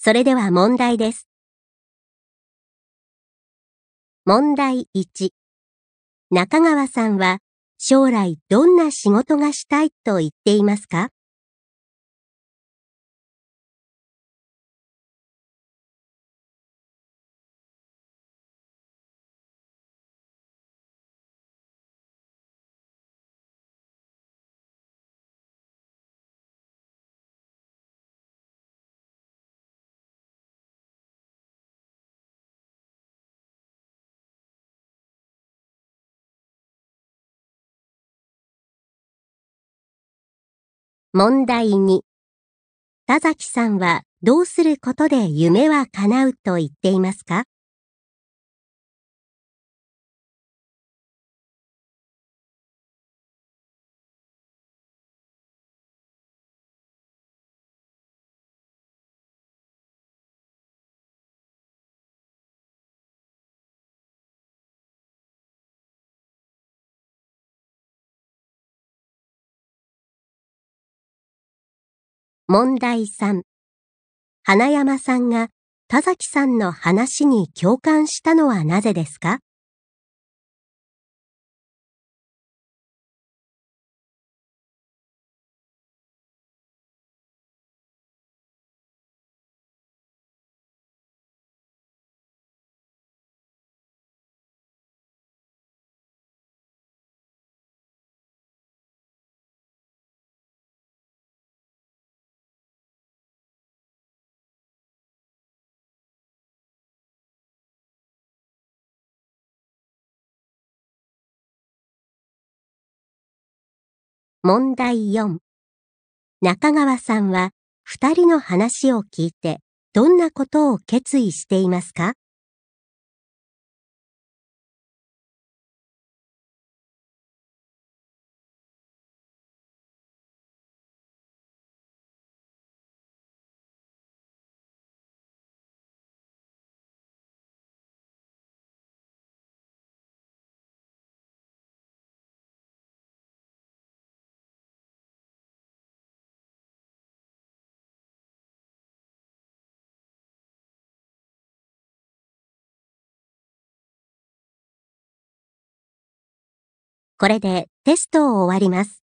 それでは問題です。問題1。中川さんは将来どんな仕事がしたいと言っていますか？問題2。田崎さんはどうすることで夢は叶うと言っていますか？問題3。花山さんが田崎さんの話に共感したのはなぜですか？問題4。中川さんは2人の話を聞いてどんなことを決意していますか？これでテストを終わります。